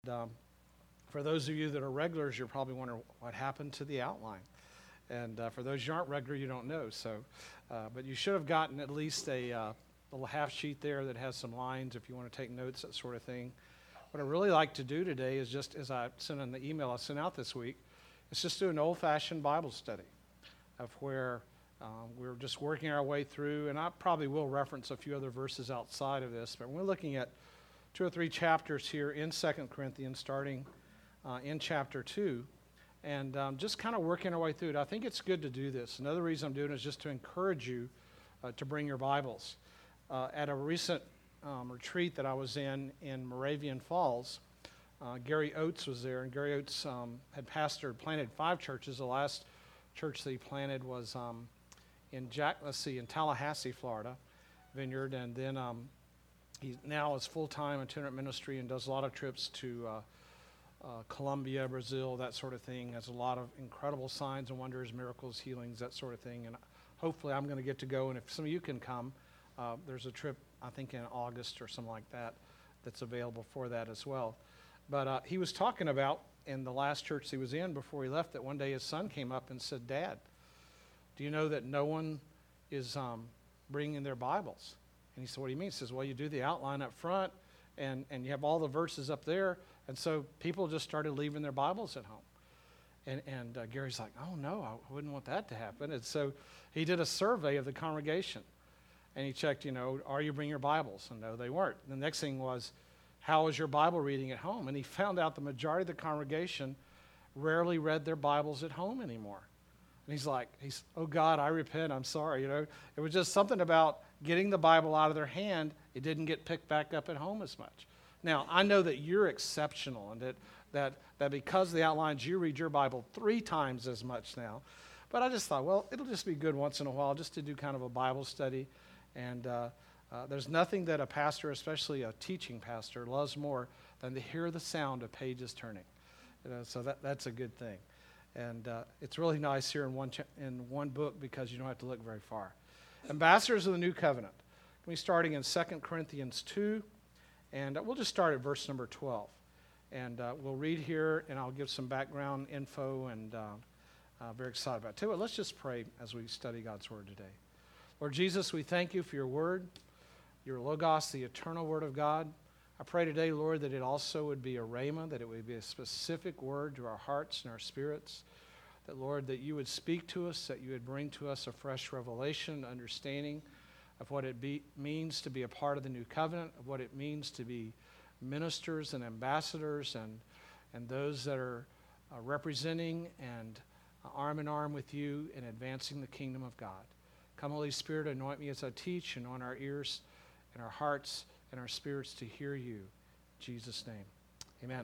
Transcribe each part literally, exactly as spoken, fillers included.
Um, for those of you that are regulars, you're probably wondering what happened to the outline. And uh, for those who aren't regular, you don't know. So, uh, but you should have gotten at least a uh, little half sheet there that has some lines if you want to take notes, that sort of thing. What I really like to do today is just, as I sent in the email I sent out this week, is just do an old-fashioned Bible study of where um, we're just working our way through. And I probably will reference a few other verses outside of this, but we're looking at two or three chapters here in Second Corinthians, starting uh, in chapter two, and um, just kind of working our way through it. I think it's good to do this. Another reason I'm doing it is just to encourage you uh, to bring your Bibles. Uh, at a recent um, retreat that I was in in Moravian Falls, uh, Gary Oates was there, and Gary Oates um, had pastored, planted five churches. The last church that he planted was um, in Jack, let's see, in Tallahassee, Florida, Vineyard, and then um, he now is full-time itinerant ministry and does a lot of trips to uh, uh, Colombia, Brazil, that sort of thing. Has a lot of incredible signs and wonders, miracles, healings, that sort of thing. And hopefully I'm going to get to go. And if some of you can come, uh, there's a trip, I think in August or something like that, that's available for that as well. But uh, he was talking about in the last church he was in before he left that one day his son came up and said, "Dad, do you know that no one is um, bringing their Bibles?" And he said, "What do you mean?" He says, "Well, you do the outline up front, and, and you have all the verses up there." And so people just started leaving their Bibles at home. And, and uh, Gary's like, "Oh, no, I wouldn't want that to happen." And so he did a survey of the congregation. And he checked, you know, are you bringing your Bibles? And no, they weren't. The next thing was, how is your Bible reading at home? And he found out the majority of the congregation rarely read their Bibles at home anymore. And he's like, he's, "Oh, God, I repent. I'm sorry." You know, it was just something about getting the Bible out of their hand. It didn't get picked back up at home as much. Now, I know that you're exceptional and that, that, that because of the outlines, you read your Bible three times as much now. But I just thought, well, it'll just be good once in a while just to do kind of a Bible study. And uh, uh, there's nothing that a pastor, especially a teaching pastor, loves more than to hear the sound of pages turning. You know, so that, that's a good thing. And uh, it's really nice here in one, ch- in one book because you don't have to look very far. Ambassadors of the New Covenant. We'll be starting in Second Corinthians two, and we'll just start at verse number twelve. And uh, we'll read here, and I'll give some background info, and uh, uh, very excited about it. Tell you what, let's just pray as we study God's Word today. Lord Jesus, we thank you for your Word, your Logos, the eternal Word of God. I pray today, Lord, that it also would be a rhema, that it would be a specific word to our hearts and our spirits. That, Lord, that you would speak to us, that you would bring to us a fresh revelation, understanding of what it be, means to be a part of the new covenant, of what it means to be ministers and ambassadors and, and those that are uh, representing and uh, arm in arm with you in advancing the kingdom of God. Come, Holy Spirit, anoint me as I teach, and on our ears and our hearts and our spirits to hear you. In Jesus' name, amen.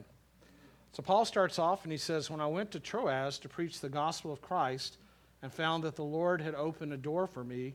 So Paul starts off and he says, "When I went to Troas to preach the gospel of Christ and found that the Lord had opened a door for me,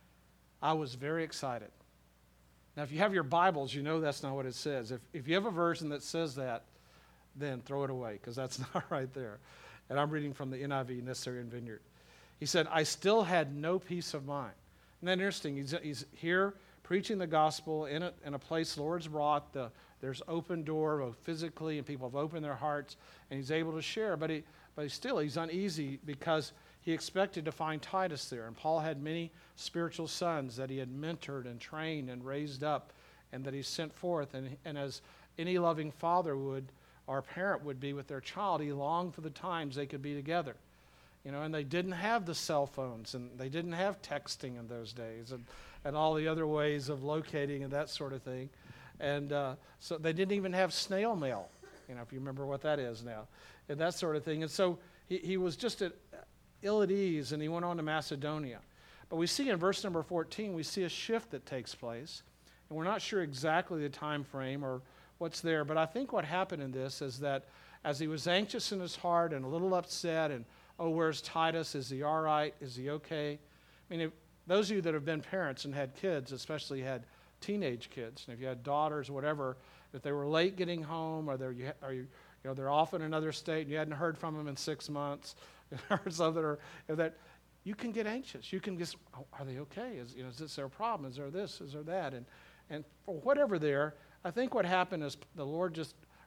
I was very excited." Now, if you have your Bibles, you know that's not what it says. If, if you have a version that says that, then throw it away because that's not right there. And I'm reading from the N I V, Necessary and Vineyard. He said, "I still had no peace of mind." Isn't that interesting? He's, he's here preaching the gospel in a, in a place the Lord's brought. The, there's open door both physically, and people have opened their hearts, and he's able to share. But he, but he still, he's uneasy because he expected to find Titus there. And Paul had many spiritual sons that he had mentored and trained and raised up and that he sent forth. And, and as any loving father would, or parent would be with their child, he longed for the times they could be together. You know, and they didn't have the cell phones, and they didn't have texting in those days, and, and all the other ways of locating and that sort of thing. And uh, so they didn't even have snail mail, you know, if you remember what that is now, and that sort of thing. And so he, he was just at, ill at ease, and he went on to Macedonia. But we see in verse number fourteen, we see a shift that takes place, and we're not sure exactly the time frame or what's there. But I think what happened in this is that as he was anxious in his heart and a little upset and, "Oh, where's Titus? Is he all right? Is he okay?" I mean, if, those of you that have been parents and had kids, especially had teenage kids, and if you had daughters or whatever, if they were late getting home or they're, you, are you, you know, they're off in another state and you hadn't heard from them in six months or something, or that you can get anxious. You can just, oh, are they okay? Is, you know, is this their problem? Is there this? Is there that? And, and for whatever there, I think what happened is the Lord just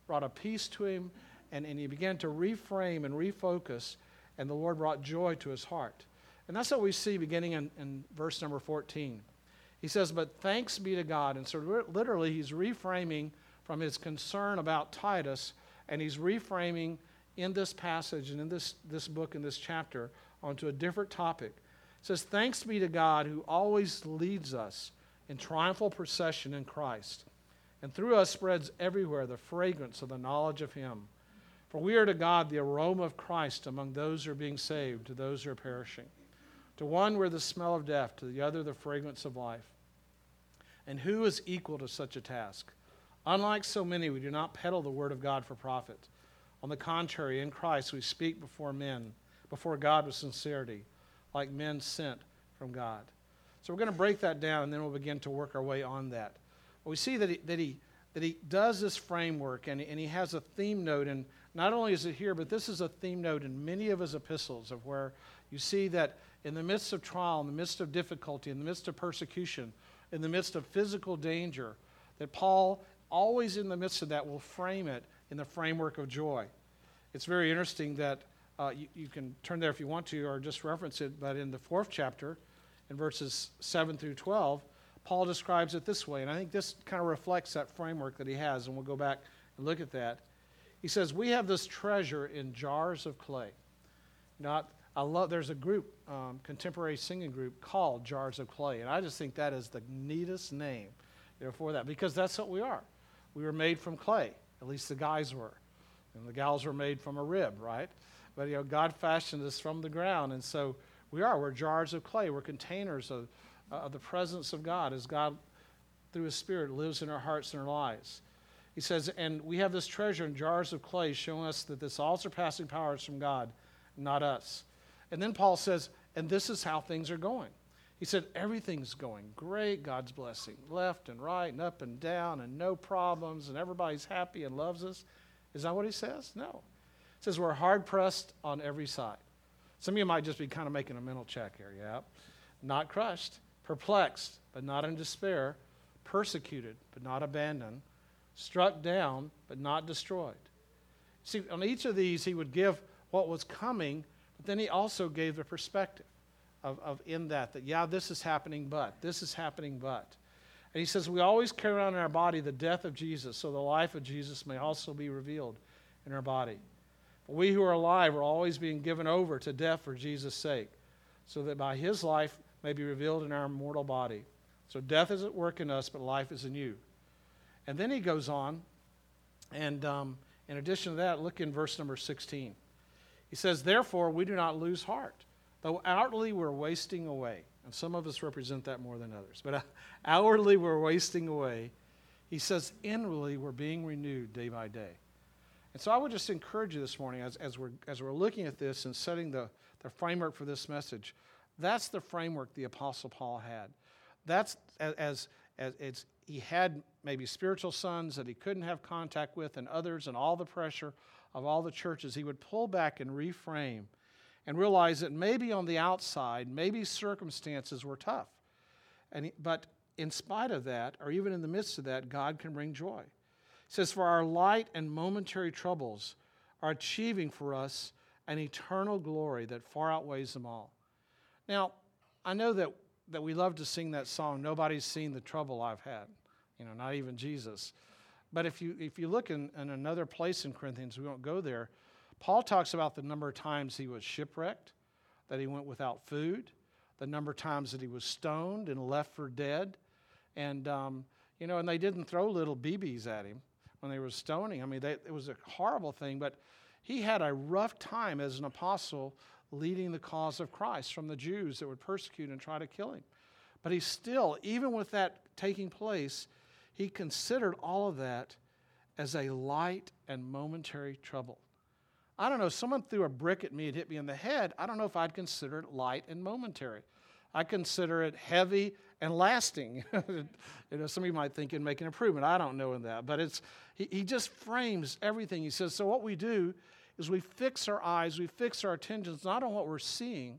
brought a peace to him, and, and he began to reframe and refocus, and the Lord brought joy to his heart. And that's what we see beginning in, in verse number fourteen. He says, but thanks be to God. And so literally he's reframing from his concern about Titus, and he's reframing in this passage and in this, this book, in this chapter, onto a different topic. It says, thanks be to God who always leads us in triumphal procession in Christ, and through us spreads everywhere the fragrance of the knowledge of him. For we are to God the aroma of Christ among those who are being saved, to those who are perishing. To one we're the smell of death, to the other the fragrance of life. And who is equal to such a task? Unlike so many, we do not peddle the word of God for profit. On the contrary, in Christ we speak before men, before God with sincerity, like men sent from God. So we're going to break that down, and then we'll begin to work our way on that. We see that he, that he, that he does this framework, and, and he has a theme note, and not only is it here, but this is a theme note in many of his epistles, of where you see that in the midst of trial, in the midst of difficulty, in the midst of persecution, in the midst of physical danger, that Paul, always in the midst of that, will frame it in the framework of joy. It's very interesting that uh, you, you can turn there if you want to, or just reference it, but in the fourth chapter, in verses seven through twelve, Paul describes it this way, and I think this kind of reflects that framework that he has, and we'll go back and look at that. He says, we have this treasure in jars of clay. Not, I love, there's a group, um, contemporary singing group called Jars of Clay, and I just think that is the neatest name, you know, for that, because that's what we are. We were made from clay, at least the guys were, and the gals were made from a rib, right? But, you know, God fashioned us from the ground, and so we are. We're jars of clay. We're containers of, uh, of the presence of God as God, through his Spirit, lives in our hearts and our lives. He says, and we have this treasure in jars of clay, showing us that this all-surpassing power is from God, not us. And then Paul says, and this is how things are going. He said, everything's going great, God's blessing, left and right and up and down, and no problems, and everybody's happy and loves us. Is that what he says? No. He says, we're hard-pressed on every side. Some of you might just be kind of making a mental check here, yeah? Not crushed, perplexed, but not in despair, persecuted, but not abandoned, struck down, but not destroyed. See, on each of these, he would give what was coming, but then he also gave the perspective of, of in that, that, yeah, this is happening, but, this is happening, but. And he says, we always carry around in our body the death of Jesus, so the life of Jesus may also be revealed in our body. But we who are alive are always being given over to death for Jesus' sake, so that by his life may be revealed in our mortal body. So death is at work in us, but life is in you. And then he goes on, and um, in addition to that, look in verse number sixteen. He says, therefore, we do not lose heart, though outwardly we're wasting away. And some of us represent that more than others. But uh, outwardly we're wasting away. He says, inwardly we're being renewed day by day. And so I would just encourage you this morning, as, as, we're, as we're looking at this and setting the, the framework for this message, that's the framework the Apostle Paul had. That's as, as, as it's, he had maybe spiritual sons that he couldn't have contact with, and others, and all the pressure of all the churches. He would pull back and reframe and realize that maybe on the outside, maybe circumstances were tough. And he, but in spite of that, or even in the midst of that, God can bring joy. He says, for our light and momentary troubles are achieving for us an eternal glory that far outweighs them all. Now, I know that, that we love to sing that song, nobody's seen the trouble I've had, you know, not even Jesus. But if you if you look in, in another place in Corinthians, we won't go there, Paul talks about the number of times he was shipwrecked, that he went without food, the number of times that he was stoned and left for dead. And, um, you know, and they didn't throw little B Bs at him when they were stoning. I mean, they, it was a horrible thing, but he had a rough time as an apostle leading the cause of Christ from the Jews that would persecute and try to kill him. But he still, even with that taking place, he considered all of that as a light and momentary trouble. I don't know, someone threw a brick at me and hit me in the head. I don't know if I'd consider it light and momentary. I consider it heavy and lasting. You know, some of you might think in making improvement. I don't know in that. But it's he, he just frames everything. He says, so what we do is we fix our eyes, we fix our attentions not on what we're seeing,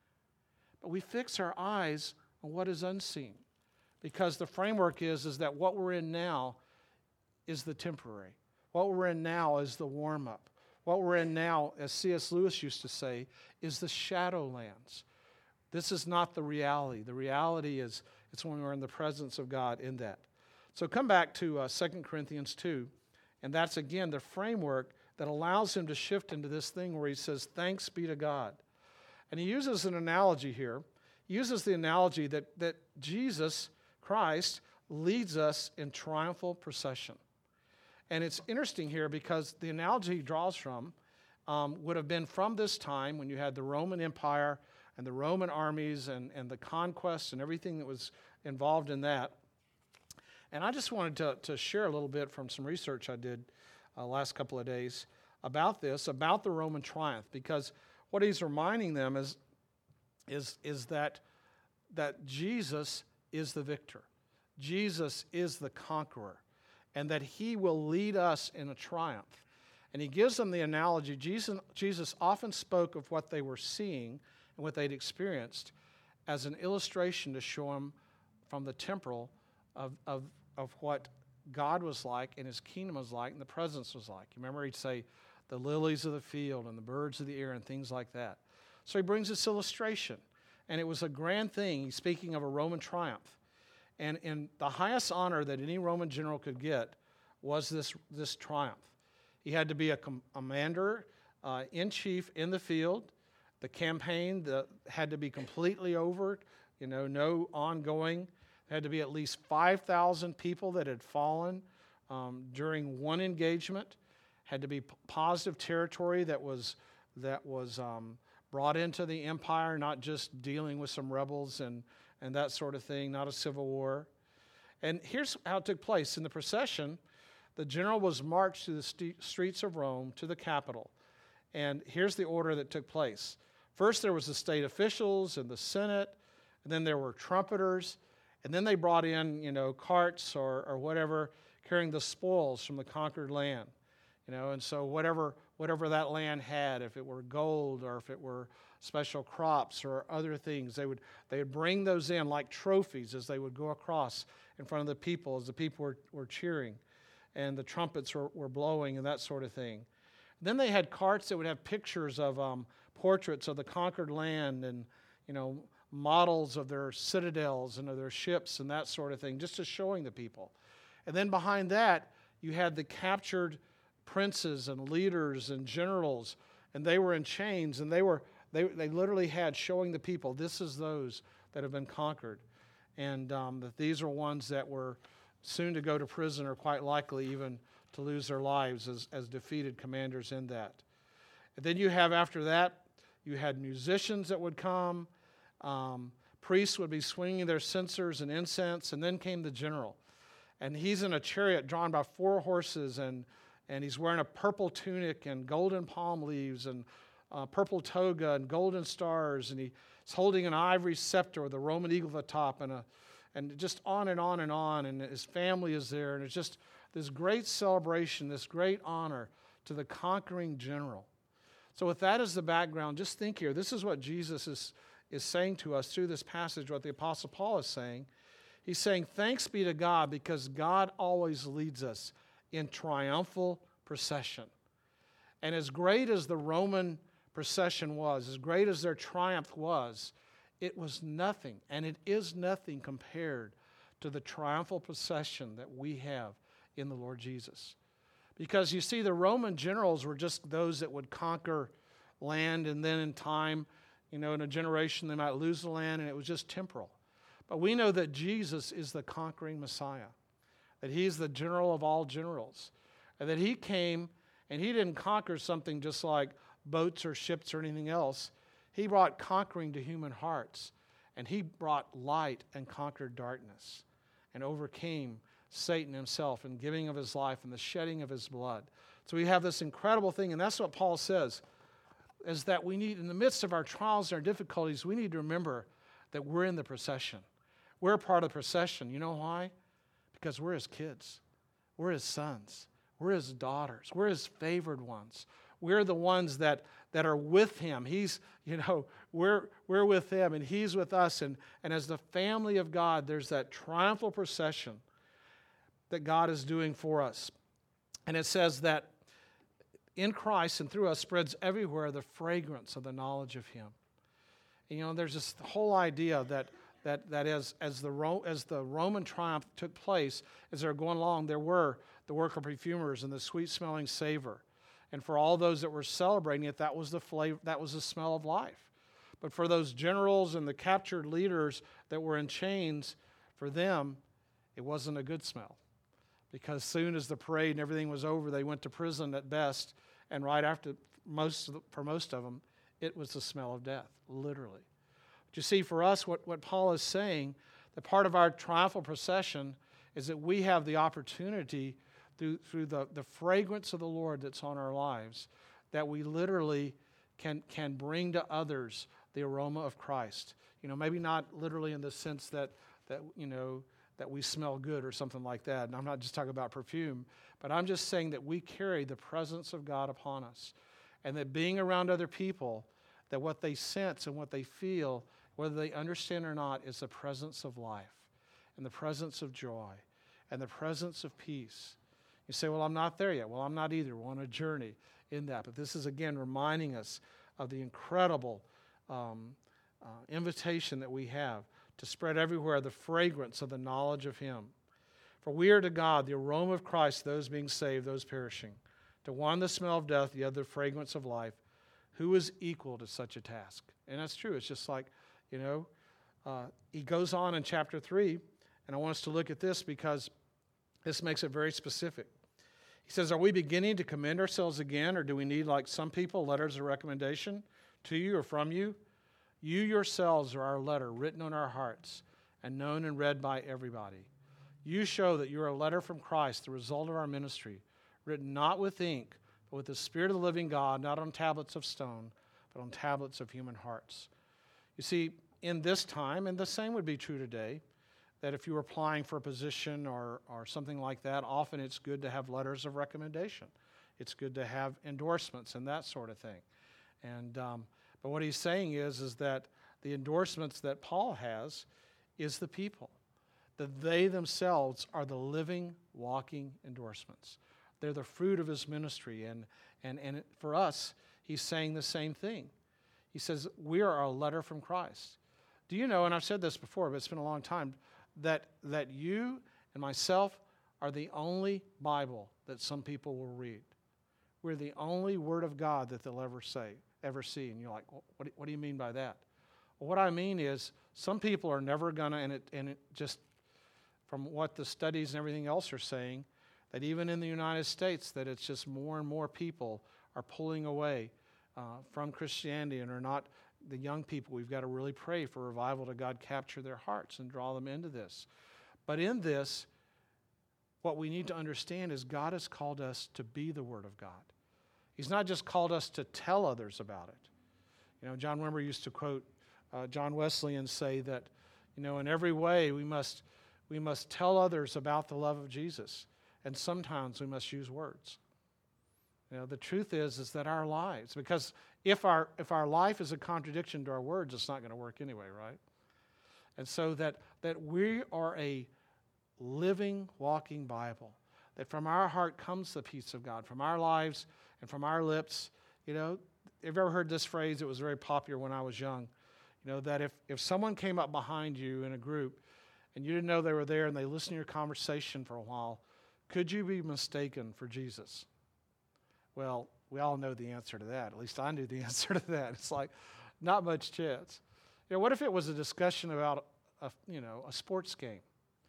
but we fix our eyes on what is unseen. Because the framework is, is that what we're in now is the temporary. What we're in now is the warm-up. What we're in now, as C S Lewis used to say, is the shadowlands. This is not the reality. The reality is it's when we're in the presence of God in that. So come back to uh, Second Corinthians two, and that's, again, the framework that allows him to shift into this thing where he says, thanks be to God. And he uses an analogy here. He uses the analogy that, that Jesus, Christ, leads us in triumphal procession. And it's interesting here because the analogy he draws from um, would have been from this time when you had the Roman Empire and the Roman armies and, and the conquests and everything that was involved in that. And I just wanted to, to share a little bit from some research I did uh, last couple of days about this, about the Roman triumph, because what he's reminding them is, is, is that, that Jesus is the victor. Jesus is the conqueror, and that he will lead us in a triumph. And he gives them the analogy. Jesus, Jesus often spoke of what they were seeing and what they'd experienced as an illustration to show them from the temporal of, of, of what God was like and his kingdom was like and the presence was like. You remember he'd say the lilies of the field and the birds of the air and things like that. So he brings this illustration, and it was a grand thing. He's speaking of a Roman triumph. And, and the highest honor that any Roman general could get was this, this triumph. He had to be a com- commander uh, in chief in the field. The campaign the, had to be completely over, you know, no ongoing. There had to be at least five thousand people that had fallen um, during one engagement. Had to be p- positive territory that was, that was um, brought into the empire, not just dealing with some rebels and and that sort of thing, not a civil war. And here's how it took place. In the procession, the general was marched through the st- streets of Rome to the Capitol. And here's the order that took place. First, there was the state officials and the Senate, and then there were trumpeters, and then they brought in, you know, carts or, or whatever, carrying the spoils from the conquered land. You know, and so whatever whatever that land had, if it were gold or if it were special crops or other things, they would they would bring those in like trophies as they would go across in front of the people as the people were, were cheering and the trumpets were, were blowing and that sort of thing. Then they had carts that would have pictures of um, portraits of the conquered land and, you know, models of their citadels and of their ships and that sort of thing, just to showing the people. And then behind that, you had the captured princes and leaders and generals, and they were in chains, and they were they they literally had showing the people, this is those that have been conquered, and um, that these are ones that were soon to go to prison or quite likely even to lose their lives as, as defeated commanders in that. And then you have after that, you had musicians that would come, um, priests would be swinging their censers and incense, and then came the general. And he's in a chariot drawn by four horses, and And he's wearing a purple tunic and golden palm leaves and uh, purple toga and golden stars. And he's holding an ivory scepter with a Roman eagle at the top, and a, and just on and on and on. And his family is there. And it's just this great celebration, this great honor to the conquering general. So with that as the background, just think here. This is what Jesus is, is saying to us through this passage, what the Apostle Paul is saying. He's saying, thanks be to God, because God always leads us in triumphal procession. And as great as the Roman procession was, as great as their triumph was, it was nothing, and it is nothing compared to the triumphal procession that we have in the Lord Jesus. Because you see, the Roman generals were just those that would conquer land, and then in time, you know, in a generation, they might lose the land, and it was just temporal. But we know that Jesus is the conquering Messiah, that he's the general of all generals, and that he came and he didn't conquer something just like boats or ships or anything else. He brought conquering to human hearts, and he brought light and conquered darkness and overcame Satan himself in giving of his life and the shedding of his blood. So we have this incredible thing, and that's what Paul says, is that we need, in the midst of our trials and our difficulties, we need to remember that we're in the procession. We're a part of the procession. You know why? Because we're his kids. We're his sons. We're his daughters. We're his favored ones. We're the ones that, that are with him. He's, you know, we're we're with him and he's with us. And, and as the family of God, there's that triumphal procession that God is doing for us. And it says that in Christ and through us spreads everywhere the fragrance of the knowledge of Him. And, you know, there's this whole idea that that that as as the Ro- as the Roman triumph took place, as they were going along, there were the work of perfumers and the sweet-smelling savor. And for all those that were celebrating it, that was the flavor, that was the smell of life. But for those generals and the captured leaders that were in chains, for them, it wasn't a good smell. Because soon as the parade and everything was over, they went to prison at best, and right after, most of the, for most of them, it was the smell of death, literally. But you see, for us, what, what Paul is saying, that part of our triumphal procession is that we have the opportunity through, through the, the fragrance of the Lord that's on our lives, that we literally can, can bring to others the aroma of Christ. You know, maybe not literally in the sense that, that you know, that we smell good or something like that. And I'm not just talking about perfume, but I'm just saying that we carry the presence of God upon us. And that being around other people, that what they sense and what they feel, whether they understand or not, is the presence of life and the presence of joy and the presence of peace. You say, well, I'm not there yet. Well, I'm not either. We're on a journey in that. But this is, again, reminding us of the incredible um, uh, invitation that we have to spread everywhere the fragrance of the knowledge of Him. For we are to God the aroma of Christ, those being saved, those perishing. To one the smell of death, the other the fragrance of life. Who is equal to such a task? And that's true. It's just like, you know, uh, he goes on in chapter three, and I want us to look at this because this makes it very specific. He says, are we beginning to commend ourselves again, or do we need, like some people, letters of recommendation to you or from you? You yourselves are our letter, written on our hearts, and known and read by everybody. You show that you are a letter from Christ, the result of our ministry, written not with ink, but with the Spirit of the living God, not on tablets of stone, but on tablets of human hearts. You see, in this time, and the same would be true today, that if you were applying for a position or, or something like that, often it's good to have letters of recommendation. It's good to have endorsements and that sort of thing. And um, but what he's saying is, is that the endorsements that Paul has is the people. That they themselves are the living, walking endorsements. They're the fruit of his ministry. And, and, and for us, he's saying the same thing. He says, we are a letter from Christ. Do you know, and I've said this before, but it's been a long time, that, that you and myself are the only Bible that some people will read. We're the only Word of God that they'll ever say, ever see. And you're like, well, what, do, what do you mean by that? Well, what I mean is some people are never going to, and it, and it just, from what the studies and everything else are saying, that even in the United States, that it's just more and more people are pulling away uh, from Christianity and are not the young people. We've got to really pray for revival to God capture their hearts and draw them into this. But in this, what we need to understand is God has called us to be the Word of God. He's not just called us to tell others about it. You know, John Wimber used to quote uh, John Wesley and say that, you know, in every way we must we must tell others about the love of Jesus, and sometimes we must use words. You know, the truth is is that our lives, because if our if our life is a contradiction to our words, it's not going to work anyway, right? And so that that we are a living, walking Bible. That from our heart comes the peace of God, from our lives and from our lips. You know, have you ever heard this phrase? It was very popular when I was young. You know, that if, if someone came up behind you in a group and you didn't know they were there and they listened to your conversation for a while, could you be mistaken for Jesus? Well, we all know the answer to that. At least I knew the answer to that. It's like, not much chance. You know, what if it was a discussion about, a, you know, a sports game?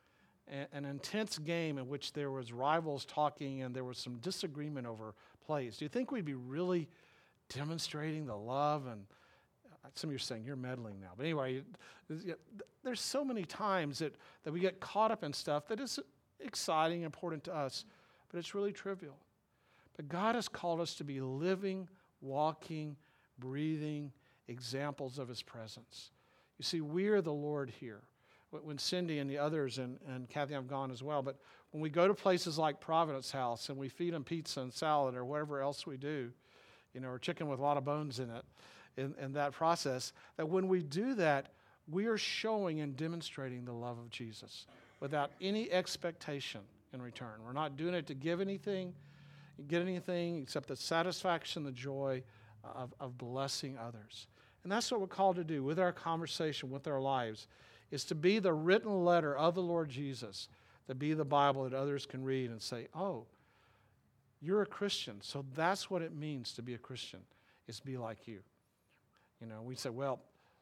An intense game in which there was rivals talking and there was some disagreement over plays. Do you think we'd be really demonstrating the love? And some of you are saying, you're meddling now. But anyway, there's so many times that, that we get caught up in stuff that is exciting, important to us, but it's really trivial. But God has called us to be living, walking, breathing examples of His presence. You see, we are the Lord here. When Cindy and the others and, and Kathy have gone as well, but when we go to places like Providence House and we feed them pizza and salad or whatever else we do, you know, or chicken with a lot of bones in it, in, in that process, that when we do that, we are showing and demonstrating the love of Jesus without any expectation in return. We're not doing it to give anything. get anything except the satisfaction, the joy of, of blessing others. And that's what we're called to do with our conversation, with our lives, is to be the written letter of the Lord Jesus, to be the Bible that others can read and say, oh, you're a Christian. So that's what it means to be a Christian, is to be like you. You know, we say, well,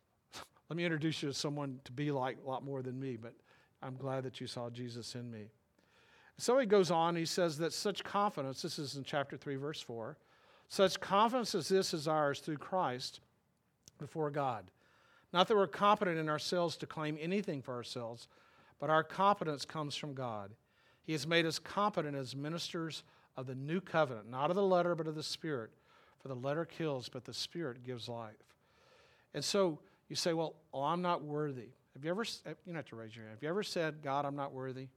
let me introduce you to someone to be like a lot more than me, but I'm glad that you saw Jesus in me. So he goes on, he says that such confidence, this is in chapter three, verse four, such confidence as this is ours through Christ before God. Not that we're competent in ourselves to claim anything for ourselves, but our competence comes from God. He has made us competent as ministers of the new covenant, not of the letter, but of the Spirit. For the letter kills, but the Spirit gives life. And so you say, well, oh, I'm not worthy. Have you ever, you don't have to raise your hand. Have you ever said, God, I'm not worthy?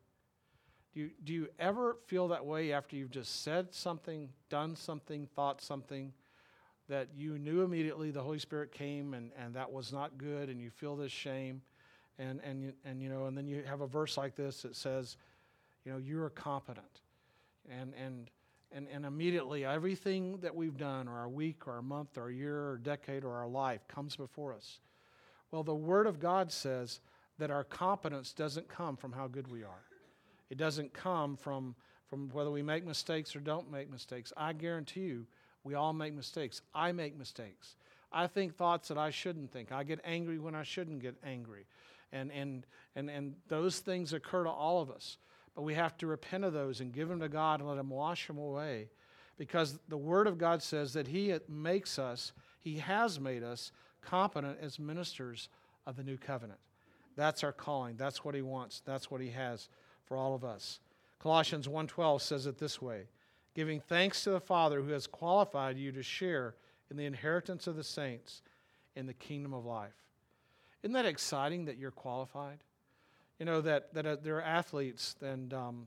Do you, do you ever feel that way after you've just said something, done something, thought something, that you knew immediately the Holy Spirit came and, and that was not good, and you feel this shame, and, and, and, you know, and then you have a verse like this that says, you know, you're competent. And, and, and, and immediately everything that we've done, or our week, or our month, or our year, or decade, or our life comes before us. Well, the Word of God says that our competence doesn't come from how good we are. It doesn't come from, from whether we make mistakes or don't make mistakes. I guarantee you, we all make mistakes. I make mistakes. I think thoughts that I shouldn't think. I get angry when I shouldn't get angry. And, and, and, and those things occur to all of us. But we have to repent of those and give them to God and let Him wash them away. Because the Word of God says that He makes us, He has made us competent as ministers of the new covenant. That's our calling. That's what He wants. That's what He has for all of us. Colossians one twelve says it this way, giving thanks to the Father who has qualified you to share in the inheritance of the saints in the kingdom of life. Isn't that exciting that you're qualified? You know, that, that uh, there are athletes and um,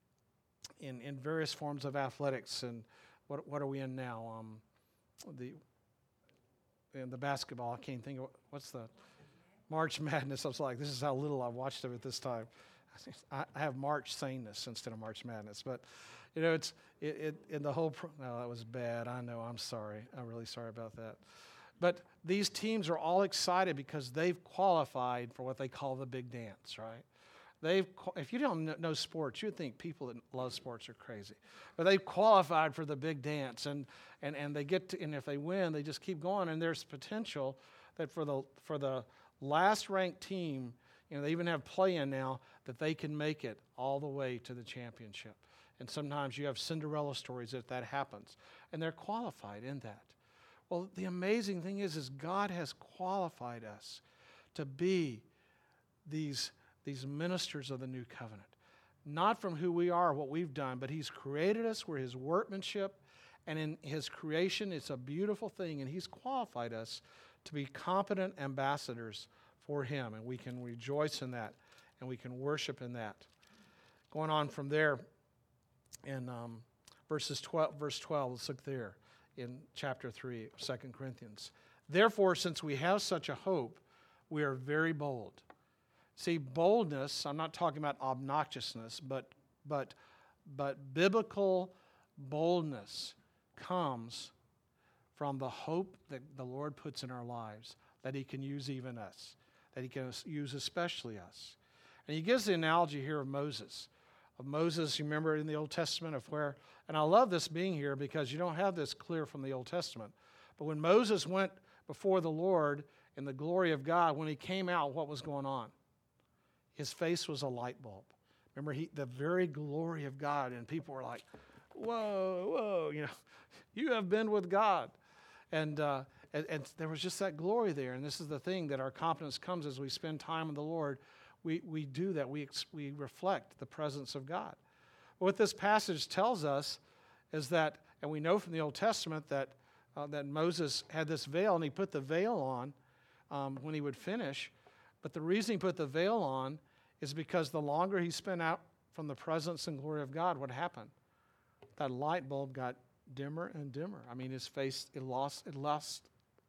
in, in various forms of athletics. And what what are we in now? Um, the in the basketball, I can't think of, what's the March Madness. I was like, this is how little I've watched of it this time. I have March sameness instead of March Madness. But, you know, it's it, it in the whole, pro- no, that was bad. I know, I'm sorry. I'm really sorry about that. But these teams are all excited because they've qualified for what they call the big dance, right? They've, if you don't know sports, you'd think people that love sports are crazy. But they've qualified for the big dance, and, and, and they get to, and if they win, they just keep going. And there's potential that for the for the last ranked team, you know, they even have play-in now, that they can make it all the way to the championship. And sometimes you have Cinderella stories that that happens, and they're qualified in that. Well, the amazing thing is, is God has qualified us to be these, these ministers of the new covenant. Not from who we are, what we've done, but He's created us. We're His workmanship, and in His creation, it's a beautiful thing, and He's qualified us to be competent ambassadors for Him, and we can rejoice in that, and we can worship in that. Going on from there, in um, verses twelve, verse twelve, let's look there in chapter three, Second Corinthians. Therefore, since we have such a hope, we are very bold. See, boldness, I'm not talking about obnoxiousness, but but but biblical boldness comes from the hope that the Lord puts in our lives, that He can use even us, that He can use especially us. And He gives the analogy here of Moses. Of Moses, you remember in the Old Testament of where, and I love this being here because you don't have this clear from the Old Testament. But when Moses went before the Lord in the glory of God, when he came out, what was going on? His face was a light bulb. Remember, he, the very glory of God, and people were like, whoa, whoa, you know, you have been with God. And, uh, and, and there was just that glory there. And this is the thing, that our confidence comes as we spend time with the Lord. We we do that. We we reflect the presence of God. What this passage tells us is that, and we know from the Old Testament that uh, that Moses had this veil, and he put the veil on um, when he would finish. But the reason he put the veil on is because the longer he spent out from the presence and glory of God, what happened? That light bulb got dimmer and dimmer. I mean, his face, it lost it lost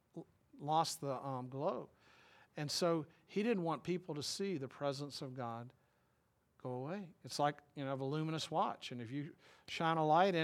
lost the um, glow. And so he didn't want people to see the presence of God go away. It's like, you know, a luminous watch. And if you shine a light in it,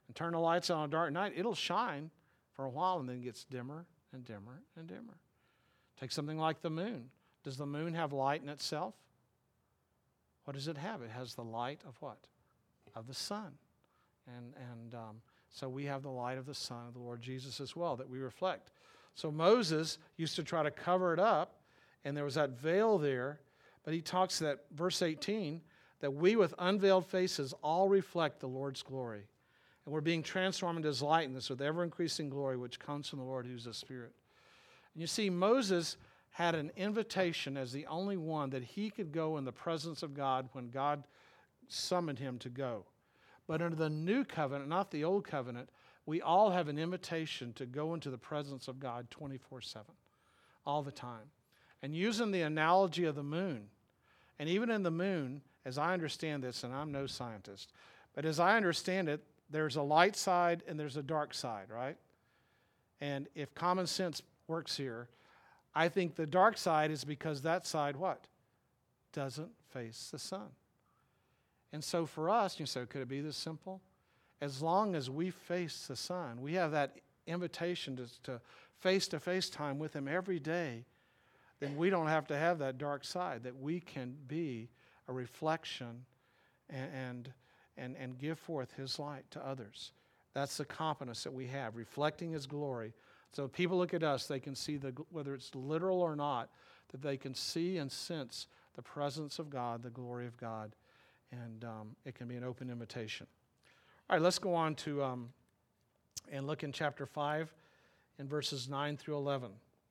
and turn the lights on a dark night, it'll shine for a while and then gets dimmer and dimmer and dimmer. Take something like the moon. Does the moon have light in itself? What does it have? It has the light of what? Of the sun. And, and um, so we have the light of the Son of the Lord Jesus as well that we reflect. So Moses used to try to cover it up, and there was that veil there, but he talks that, verse eighteen, that we with unveiled faces all reflect the Lord's glory. And we're being transformed into his likeness with ever-increasing glory, which comes from the Lord who's the Spirit. And you see, Moses had an invitation as the only one that he could go in the presence of God when God summoned him to go. But under the new covenant, not the old covenant, we all have an invitation to go into the presence of God twenty-four seven, all the time. And using the analogy of the moon, and even in the moon, as I understand this, and I'm no scientist, but as I understand it, there's a light side and there's a dark side, right? And if common sense works here, I think the dark side is because that side, what? Doesn't face the sun. And so for us, you say, could it be this simple? As long as we face the sun, we have that invitation to, to face-to-face time with him every day, then we don't have to have that dark side, that we can be a reflection and, and, and, and give forth his light to others. That's the competence that we have, reflecting his glory. So if people look at us, they can see, the, whether it's literal or not, that they can see and sense the presence of God, the glory of God, and um, it can be an open invitation. All right, let's go on to um, and look in chapter five in verses nine through eleven.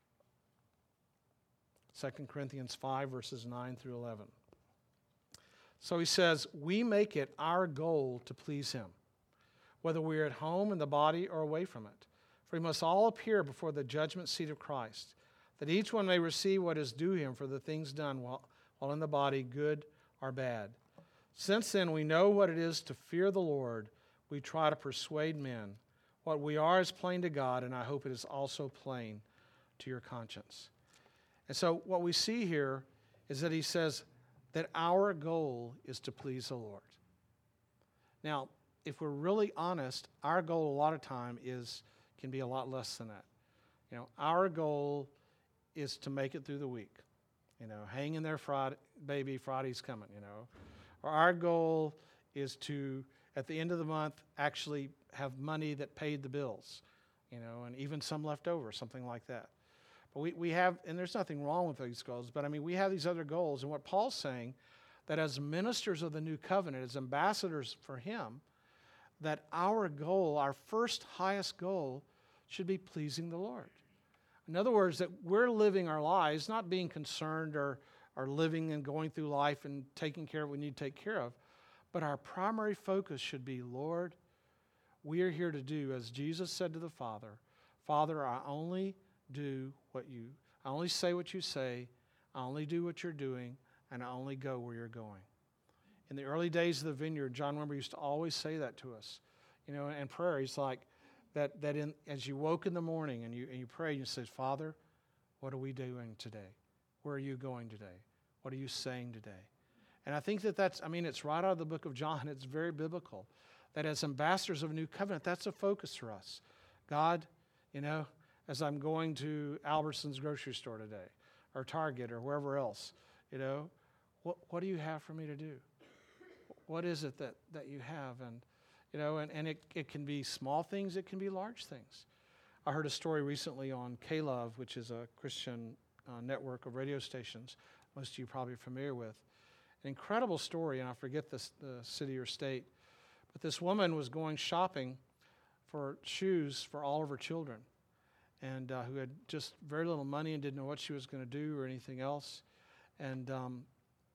Second Corinthians five, verses nine through eleven. So he says, we make it our goal to please him, whether we are at home in the body or away from it. For we must all appear before the judgment seat of Christ, that each one may receive what is due him for the things done while, while in the body, good or bad. Since then we know what it is to fear the Lord, we try to persuade men. What we are is plain to God, and I hope it is also plain to your conscience. And so what we see here is that he says that our goal is to please the Lord. Now, if we're really honest, our goal a lot of time is can be a lot less than that. You know, our goal is to make it through the week. You know, hang in there, Friday, baby, Friday's coming, you know. Or our goal is to, at the end of the month, actually have money that paid the bills, you know, and even some left over, something like that. But we, we have, and there's nothing wrong with these goals, but I mean, we have these other goals. And what Paul's saying, that as ministers of the new covenant, as ambassadors for him, that our goal, our first highest goal, should be pleasing the Lord. In other words, that we're living our lives, not being concerned or, or living and going through life and taking care of what we need to take care of, but our primary focus should be, Lord, we are here to do, as Jesus said to the Father, Father, I only do what you, I only say what you say, I only do what you're doing, and I only go where you're going. In the early days of the vineyard, John Wimber used to always say that to us. You know, in prayer, he's like, that that in as you woke in the morning and you and you pray, you say, Father, what are we doing today? Where are you going today? What are you saying today? And I think that that's, I mean, it's right out of the book of John. It's very biblical. That as ambassadors of a new covenant, that's a focus for us. God, you know, as I'm going to Albertsons grocery store today, or Target, or wherever else, you know, what what do you have for me to do? What is it that, that you have? And You know, and, and it, it can be small things, it can be large things. I heard a story recently on K-Love, which is a Christian uh, network of radio stations, most of you probably are familiar with. An incredible story, and I forget this, the city or state, but this woman was going shopping for shoes for all of her children, and uh, who had just very little money and didn't know what she was going to do or anything else. And um,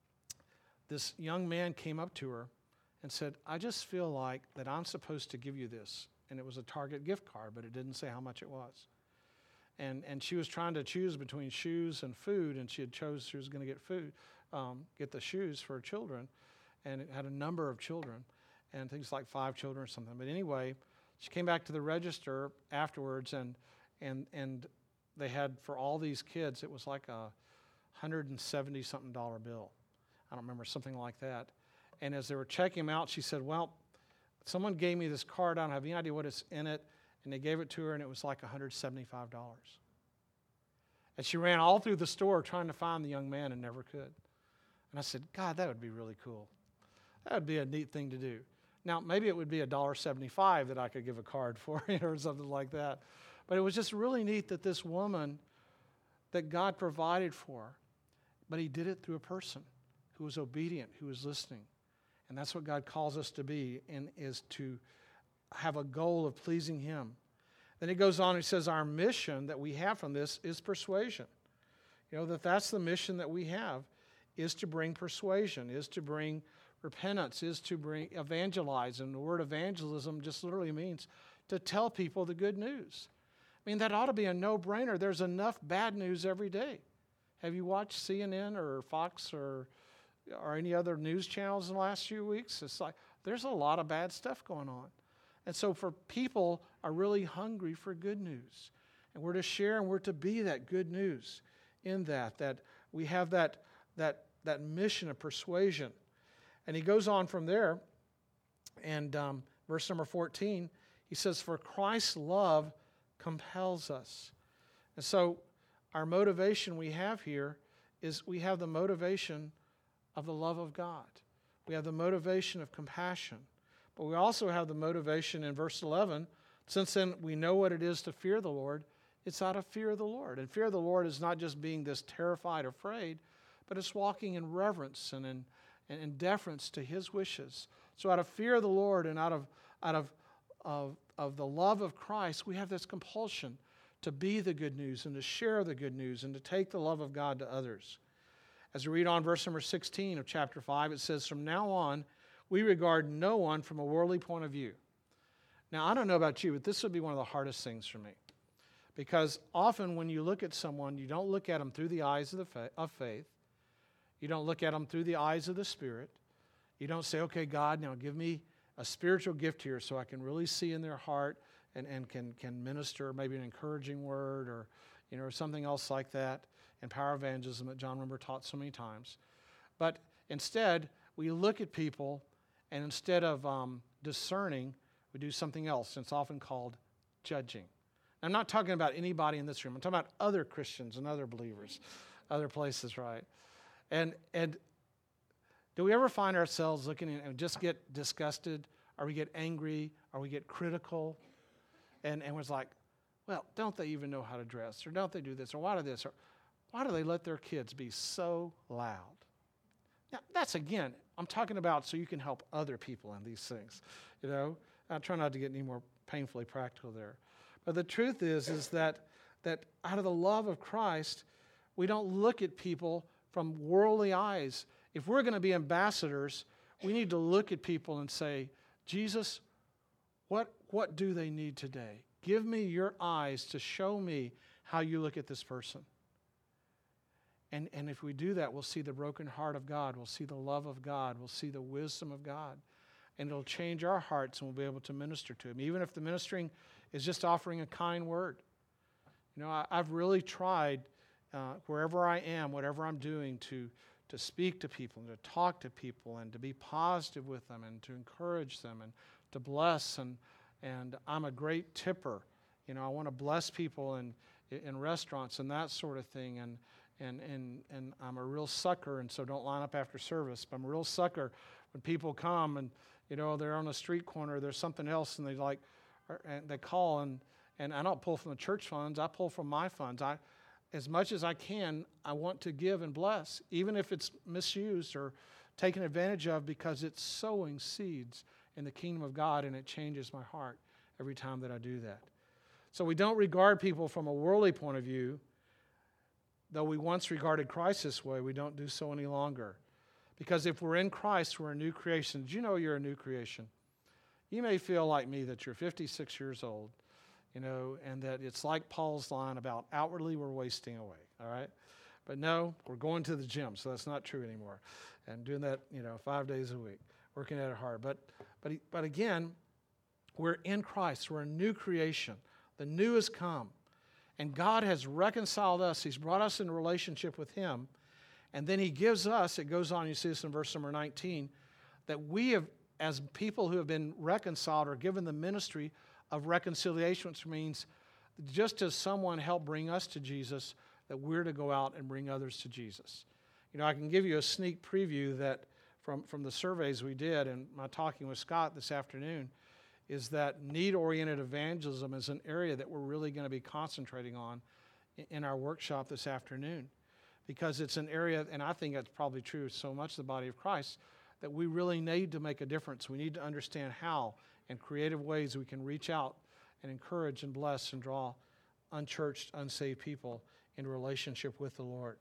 this young man came up to her and said, I just feel like that I'm supposed to give you this. And it was a Target gift card, but it didn't say how much it was. And and she was trying to choose between shoes and food, and she had chose she was going to get food, um, get the shoes for her children, and it had a number of children, and things like five children or something. But anyway, she came back to the register afterwards, and and and they had, for all these kids, it was like a one hundred seventy something dollar bill. I don't remember, something like that. And as they were checking them out, she said, well, someone gave me this card. I don't have any idea what it's in it. And they gave it to her, and it was like one hundred seventy-five dollars. And she ran all through the store trying to find the young man and never could. And I said, God, that would be really cool. That would be a neat thing to do. Now, maybe it would be one dollar seventy-five that I could give a card for, you know, or something like that. But it was just really neat that this woman, that God provided for her, but he did it through a person who was obedient, who was listening. And that's what God calls us to be, and is to have a goal of pleasing him. Then he goes on and says our mission that we have from this is persuasion. You know, that that's the mission that we have, is to bring persuasion, is to bring repentance, is to bring evangelize. And the word evangelism just literally means to tell people the good news. I mean, that ought to be a no-brainer. There's enough bad news every day. Have you watched C N N or Fox or, or any other news channels in the last few weeks? It's like there's a lot of bad stuff going on. And so for people are really hungry for good news. And we're to share and we're to be that good news in that, that we have that, that, that mission of persuasion. And he goes on from there, and um, verse number fourteen, he says, for Christ's love compels us. And so our motivation we have here is we have the motivation of the love of God. We have the motivation of compassion. But we also have the motivation in verse eleven, since then we know what it is to fear the Lord, it's out of fear of the Lord. And fear of the Lord is not just being this terrified, afraid, but it's walking in reverence and in, and in deference to his wishes. So out of fear of the Lord and out of, out of, of, of the love of Christ, we have this compulsion to be the good news and to share the good news and to take the love of God to others. As we read on verse number sixteen of chapter five, it says, from now on, we regard no one from a worldly point of view. Now, I don't know about you, but this would be one of the hardest things for me. Because often when you look at someone, you don't look at them through the eyes of, the fa- of faith. You don't look at them through the eyes of the Spirit. You don't say, okay, God, now give me a spiritual gift here so I can really see in their heart and, and can, can minister maybe an encouraging word or, you know, or something else like that in power evangelism that John Wimber taught so many times. But instead, we look at people, and instead of um, discerning, we do something else. And it's often called judging. I'm not talking about anybody in this room. I'm talking about other Christians and other believers, other places, right? And and do we ever find ourselves looking and just get disgusted, or we get angry, or we get critical, and and was like, well, don't they even know how to dress, or don't they do this, or why do this, or why do they let their kids be so loud? Now, that's, again, I'm talking about so you can help other people in these things. You know, I try not to get any more painfully practical there. But the truth is, is that, that out of the love of Christ, we don't look at people from worldly eyes. If we're going to be ambassadors, we need to look at people and say, Jesus, what, what do they need today? Give me your eyes to show me how you look at this person. And, and if we do that, we'll see the broken heart of God. We'll see the love of God. We'll see the wisdom of God. And it'll change our hearts, and we'll be able to minister to them. Even if the ministering is just offering a kind word. You know, I, I've really tried, uh, wherever I am, whatever I'm doing, to, to speak to people and to talk to people and to be positive with them and to encourage them and to bless. And, and I'm a great tipper. You know, I want to bless people in, in restaurants and that sort of thing. And And, and and I'm a real sucker, and so don't line up after service. But I'm a real sucker when people come and, you know, they're on a street corner, there's something else, and they like, or, and they call, and, and I don't pull from the church funds, I pull from my funds. I, as much as I can, I want to give and bless, even if it's misused or taken advantage of, because it's sowing seeds in the kingdom of God, and it changes my heart every time that I do that. So we don't regard people from a worldly point of view. Though we once regarded Christ this way, we don't do so any longer. Because if we're in Christ, we're a new creation. Did you know you're a new creation? You may feel like me that you're fifty-six years old, you know, and that it's like Paul's line about outwardly we're wasting away, all right? But no, we're going to the gym, so that's not true anymore. And doing that, you know, five days a week, working at it hard. But, but, but again, we're in Christ. We're a new creation. The new has come. And God has reconciled us. He's brought us in relationship with Him. And then He gives us, it goes on, you see this in verse number nineteen, that we have as people who have been reconciled or given the ministry of reconciliation, which means just as someone helped bring us to Jesus, that we're to go out and bring others to Jesus. You know, I can give you a sneak preview that from, from the surveys we did and my talking with Scott this afternoon is that need-oriented evangelism is an area that we're really going to be concentrating on in, in our workshop this afternoon, because it's an area, and I think that's probably true of so much of the body of Christ, that we really need to make a difference. We need to understand how and creative ways we can reach out and encourage and bless and draw unchurched, unsaved people into relationship with the Lord.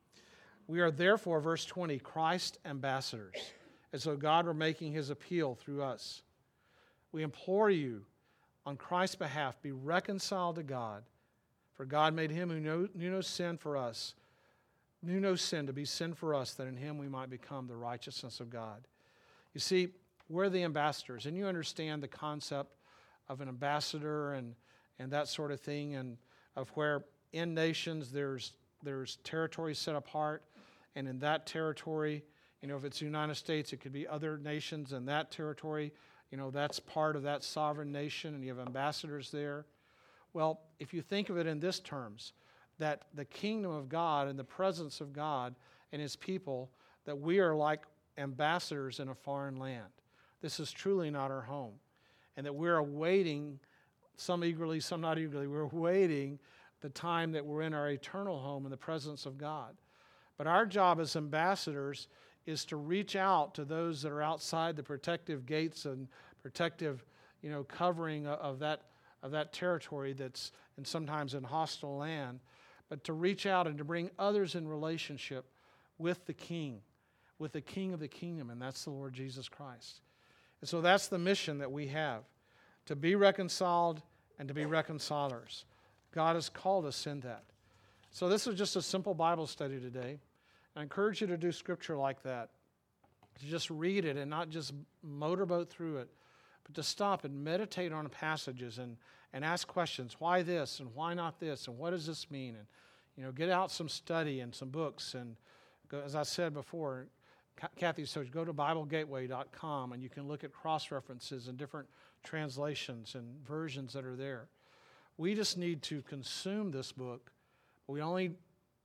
We are therefore, verse twenty, Christ ambassadors, as though God were making his appeal through us. We implore you, on Christ's behalf, be reconciled to God, for God made him who knew, knew no sin for us, knew no sin to be sin for us, that in him we might become the righteousness of God. You see, we're the ambassadors, and you understand the concept of an ambassador and, and that sort of thing, and of where in nations there's there's territories set apart, and in that territory, you know, if it's the United States, it could be other nations, and that territory, you know, that's part of that sovereign nation, and you have ambassadors there. Well, if you think of it in this terms, that the kingdom of God and the presence of God and his people, that we are like ambassadors in a foreign land. This is truly not our home. And that we're awaiting, some eagerly, some not eagerly, we're waiting the time that we're in our eternal home in the presence of God. But our job as ambassadors is to reach out to those that are outside the protective gates and protective, you know, covering of that of that territory that's and sometimes in hostile land, but to reach out and to bring others in relationship with the King, with the King of the kingdom, and that's the Lord Jesus Christ. And so that's the mission that we have, to be reconciled and to be reconcilers. God has called us in that. So this is just a simple Bible study today. I encourage you to do scripture like that, to just read it and not just motorboat through it, but to stop and meditate on passages and, and ask questions. Why this and why not this and what does this mean? And, you know, get out some study and some books. And go, as I said before, Kathy said, go to Bible Gateway dot com and you can look at cross-references and different translations and versions that are there. We just need to consume this book. We only,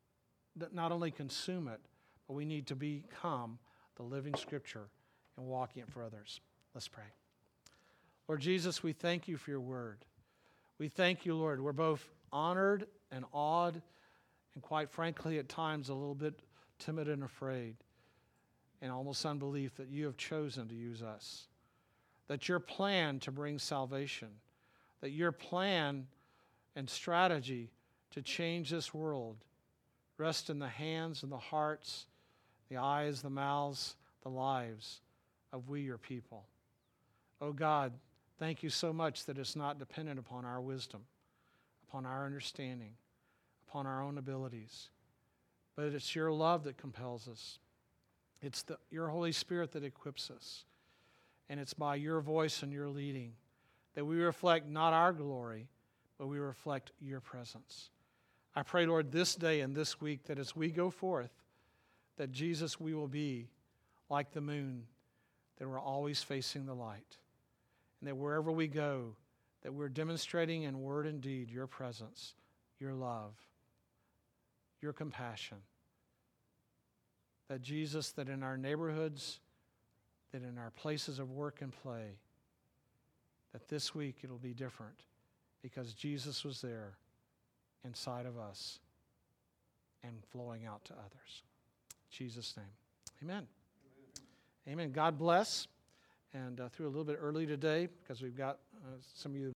not only consume it, but we need to become the living Scripture and walking it for others. Let's pray. Lord Jesus, we thank you for your word. We thank you, Lord. We're both honored and awed and quite frankly at times a little bit timid and afraid and almost unbelief that you have chosen to use us. That your plan to bring salvation, that your plan and strategy to change this world rest in the hands and the hearts, the eyes, the mouths, the lives of we, your people. Oh God, thank you so much that it's not dependent upon our wisdom, upon our understanding, upon our own abilities, but it's your love that compels us. It's the, your Holy Spirit that equips us, and it's by your voice and your leading that we reflect not our glory, but we reflect your presence. I pray, Lord, this day and this week that as we go forth, that Jesus, we will be like the moon, that we're always facing the light. And that wherever we go, that we're demonstrating in word and deed your presence, your love, your compassion. That Jesus, that in our neighborhoods, that in our places of work and play, that this week it'll be different because Jesus was there inside of us and flowing out to others. In Jesus' name, amen. Amen. Amen. God bless. And uh, through a little bit early today because we've got uh, some of you